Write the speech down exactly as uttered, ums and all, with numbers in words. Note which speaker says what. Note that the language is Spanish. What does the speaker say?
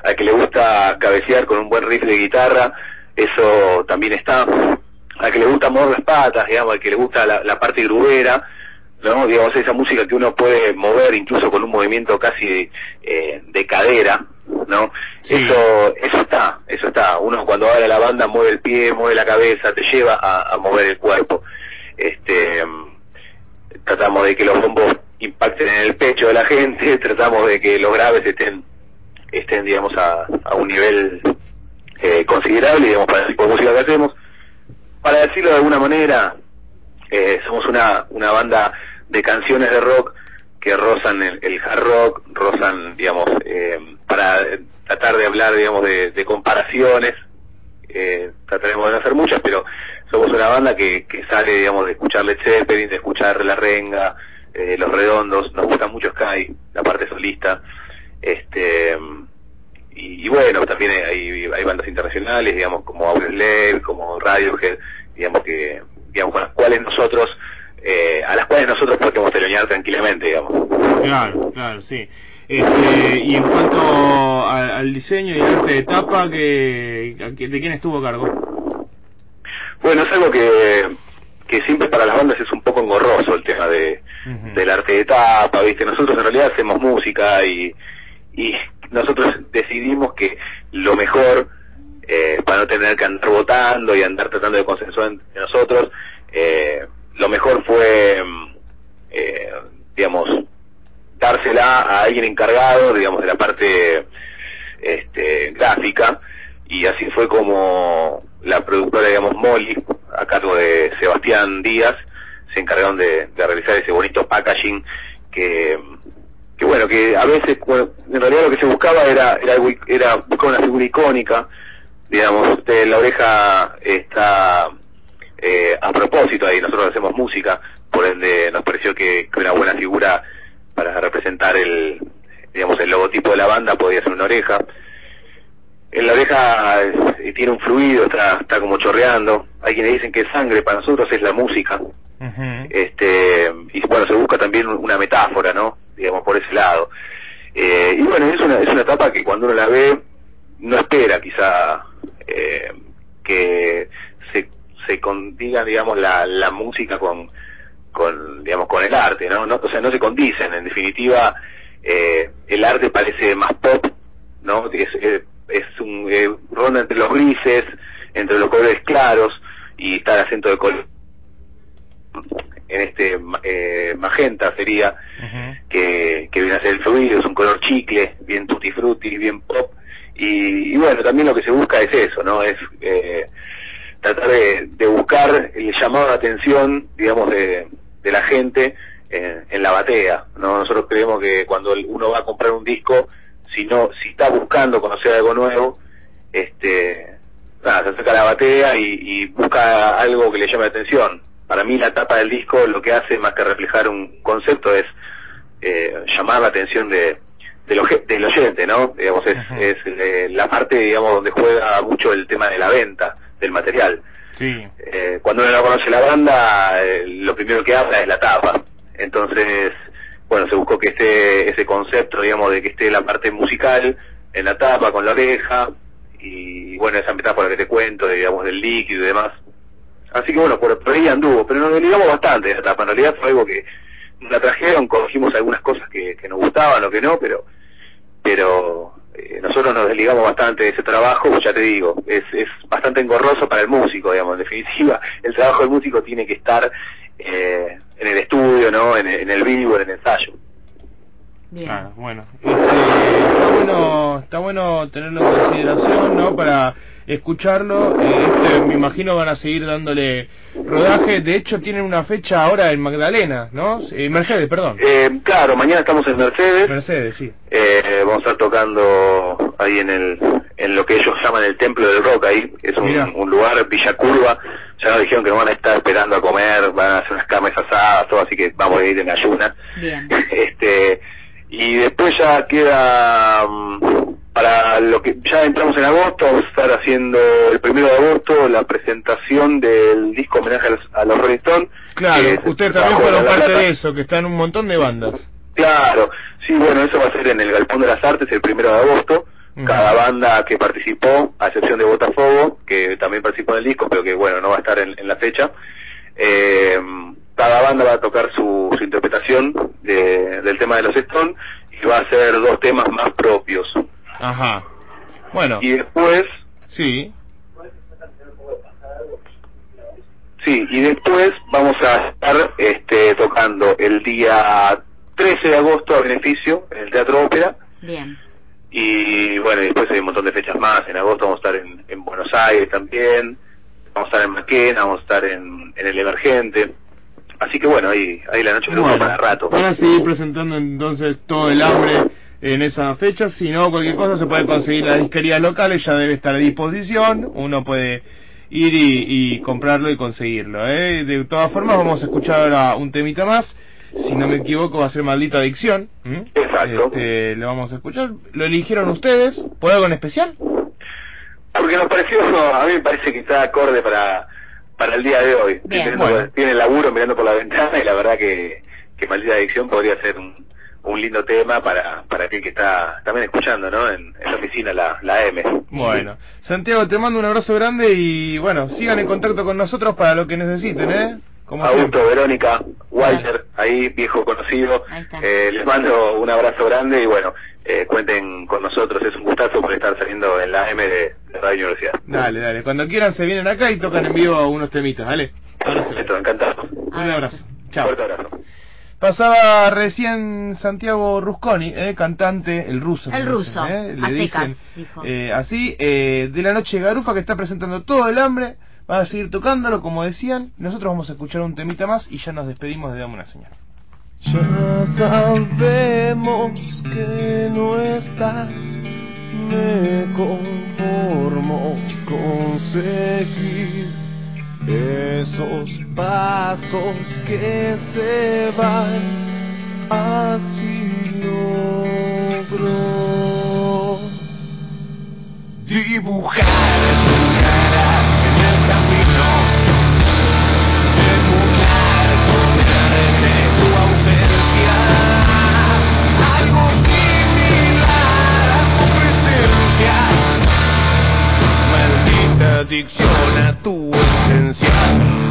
Speaker 1: al que le gusta cabecear con un buen riff de guitarra, eso también está, al que le gusta mover las patas, digamos, al que le gusta la, la parte grubera, ¿no? Digamos, esa música que uno puede mover incluso con un movimiento casi de, eh, de cadera, ¿no? Sí. Eso eso está, eso está. Uno cuando va a la banda mueve el pie, mueve la cabeza, te lleva a, a mover el cuerpo. Este, tratamos de que los bombos impacten en el pecho de la gente, tratamos de que los graves estén, estén digamos, a, a un nivel eh, considerable, digamos, para el tipo de música que hacemos. Para decirlo de alguna manera, eh, somos una, una banda de canciones de rock que rozan el, el hard rock, rozan, digamos, eh, para tratar de hablar, digamos, de, de comparaciones, eh, trataremos de no hacer muchas, pero somos una banda que, que sale, digamos, de escuchar Led Zeppelin, de escuchar La Renga, eh, Los Redondos, nos gusta mucho Sky, la parte solista, este, y, y bueno, también hay, hay bandas internacionales, digamos, como Audioslave, como Radiohead, digamos, que, digamos, con las cuales nosotros, eh, a las cuales nosotros podemos telonear tranquilamente, digamos.
Speaker 2: Claro, claro, sí. Este, y en cuanto a, al diseño y al arte de tapa, que, ¿de quién estuvo a cargo?
Speaker 1: Bueno, es algo que, que siempre para las bandas es un poco engorroso el tema de, uh-huh. del arte de tapa, ¿viste? Nosotros en realidad hacemos música y, y nosotros decidimos que lo mejor, eh, para no tener que andar votando y andar tratando de consensuar entre nosotros, eh, lo mejor fue, eh, digamos, dársela a alguien encargado, digamos, de la parte este, gráfica, y así fue como la productora, digamos, Molly, a cargo de Sebastián Díaz, se encargaron de, de realizar ese bonito packaging que, que bueno, que a veces, bueno, en realidad lo que se buscaba era, era, era buscar una figura icónica, digamos, usted, la oreja está eh, a propósito ahí, nosotros hacemos música, por ende nos pareció que, que una buena figura para representar el, digamos, el logotipo de la banda podía ser una oreja. En la oreja eh, tiene un fluido, está, está como chorreando. Hay quienes dicen que es sangre, para nosotros es la música. Uh-huh. Este, y bueno, se busca también una metáfora, ¿no? Digamos, por ese lado. Eh, y bueno, es una, es una etapa que cuando uno la ve, no espera quizá eh, que se, se condiga, digamos, la, la música con, con, digamos, con el arte, ¿no? no o sea, no se condicen, en definitiva, eh, el arte parece más pop, ¿no? Es, es, es un eh, ronda entre los grises, entre los colores claros, y está el acento de color en este eh, magenta sería, uh-huh. que, que viene a ser el fluido, es un color chicle, bien tutti frutti, bien pop, y, y bueno, también lo que se busca es eso, ¿no? Es eh, tratar de, de buscar el llamado de atención, digamos, de, de la gente en, en la batea, ¿no? Nosotros creemos que cuando uno va a comprar un disco, si no, si está buscando conocer algo nuevo, este, nada, se acerca a la batea y, y busca algo que le llame la atención. Para mí la tapa del disco lo que hace, más que reflejar un concepto, es eh, llamar la atención de del, oje, del oyente, ¿no? Digamos, es, uh-huh. es eh, la parte, digamos, donde juega mucho el tema de la venta del material.
Speaker 2: Sí.
Speaker 1: Eh, cuando uno no conoce la banda, eh, lo primero que habla es la tapa. Entonces, bueno, se buscó que esté ese concepto, digamos, de que esté la parte musical en la tapa con la oreja, y bueno, esa metáfora que te cuento, digamos, del líquido y demás. Así que bueno, por, por ahí anduvo, pero nos desligamos bastante de la tapa. En realidad fue algo que la trajeron, cogimos algunas cosas que, que nos gustaban o que no, pero pero eh, nosotros nos desligamos bastante de ese trabajo, pues ya te digo, es, es bastante engorroso para el músico, digamos, en definitiva, el trabajo del músico tiene que estar eh, en el estudio, ¿no? En, en el vivo, en el ensayo.
Speaker 2: Bien. Claro, bueno, este, está bueno, está bueno tenerlo en consideración, ¿no? Para escucharlo. Eh, este, me imagino van a seguir dándole rodaje. De hecho, tienen una fecha ahora en Magdalena, ¿no? Eh, Mercedes, perdón.
Speaker 1: Eh, claro, mañana estamos en Mercedes.
Speaker 2: Mercedes, sí.
Speaker 1: Eh, vamos a estar tocando ahí en el, en lo que ellos llaman el Templo del Rock, ahí es un, un lugar, Villa Curva. Ya nos dijeron que nos van a estar esperando a comer, van a hacer unas carnes asadas, todo, así que vamos a ir en ayuna.
Speaker 3: Bien.
Speaker 1: este y después ya queda um, para lo que ya entramos en agosto, vamos a estar haciendo el primero de agosto la presentación del disco homenaje a los, a los Rolling Stones.
Speaker 2: Claro, ustedes también fueron parte de eso, que están un montón de bandas.
Speaker 1: Claro, sí, bueno, eso va a ser en el Galpón de las Artes el primero de agosto. Uh-huh. Cada banda que participó, a excepción de Botafogo, que también participó en el disco, pero que bueno, no va a estar en, en la fecha. Eh, cada banda va a tocar su, su interpretación de, del tema de los Stones y va a hacer dos temas más propios.
Speaker 2: Ajá. Bueno.
Speaker 1: Y después...
Speaker 2: Sí.
Speaker 1: Sí, y después vamos a estar este, tocando el día trece de agosto a beneficio en el Teatro Ópera.
Speaker 3: Bien.
Speaker 1: Y bueno, y después hay un montón de fechas más. En agosto vamos a estar en, en Buenos Aires también, vamos a estar en Maquena, vamos a estar en, en el Emergente. Así que bueno, ahí, ahí la noche de
Speaker 2: bueno,
Speaker 1: para rato.
Speaker 2: Van a seguir presentando entonces todo el hambre en esa fecha. Si no, cualquier cosa se puede conseguir en las disquerías locales, ya debe estar a disposición. Uno puede ir y, y comprarlo y conseguirlo, ¿eh? De todas formas, vamos a escuchar ahora un temita más. Si no me equivoco, va a ser Maldita Adicción. ¿Mm?
Speaker 1: Exacto.
Speaker 2: Este, lo vamos a escuchar. ¿Lo eligieron ustedes? ¿Por algo en especial?
Speaker 1: Porque nos pareció, a mí me parece que está acorde para para el día de hoy.
Speaker 3: Bien.
Speaker 2: Bueno.
Speaker 1: Tiene laburo mirando por la ventana y la verdad que, que Maldita Adicción podría ser un, un lindo tema para para aquel que está también escuchando, ¿no? En, en la oficina, la, la M.
Speaker 2: Bueno, Santiago, te mando un abrazo grande y bueno, sigan en contacto con nosotros para lo que necesiten, ¿eh? Como
Speaker 1: Augusto,
Speaker 2: siempre.
Speaker 1: Verónica, Walter, ahí viejo conocido, eh, les mando un abrazo grande y bueno, eh, cuenten con nosotros, es un gustazo por estar saliendo en la A M de, de Radio Universidad.
Speaker 2: Dale, dale, cuando quieran se vienen acá y tocan en vivo unos temitas, dale. Abrazo.
Speaker 1: Esto, encantado.
Speaker 2: Un abrazo. Chao.
Speaker 1: Fuerte abrazo.
Speaker 2: Pasaba recién Santiago Rusconi, eh, cantante, el ruso.
Speaker 3: El
Speaker 2: le
Speaker 3: ruso,
Speaker 2: dicen, eh,
Speaker 3: a
Speaker 2: le
Speaker 3: secas,
Speaker 2: dicen
Speaker 3: dijo.
Speaker 2: eh, así, eh, de la noche Garufa, que está presentando todo el hambre. Van a seguir tocándolo, como decían. Nosotros vamos a escuchar un temita más y ya nos despedimos de Dame una Señal.
Speaker 4: Ya sabemos que no estás, me conformo con seguir esos pasos que se van, así logro dibujar tu cara en el camino, emular con arte tu ausencia, algo similar a tu presencia, maldita adicción a tu esencia.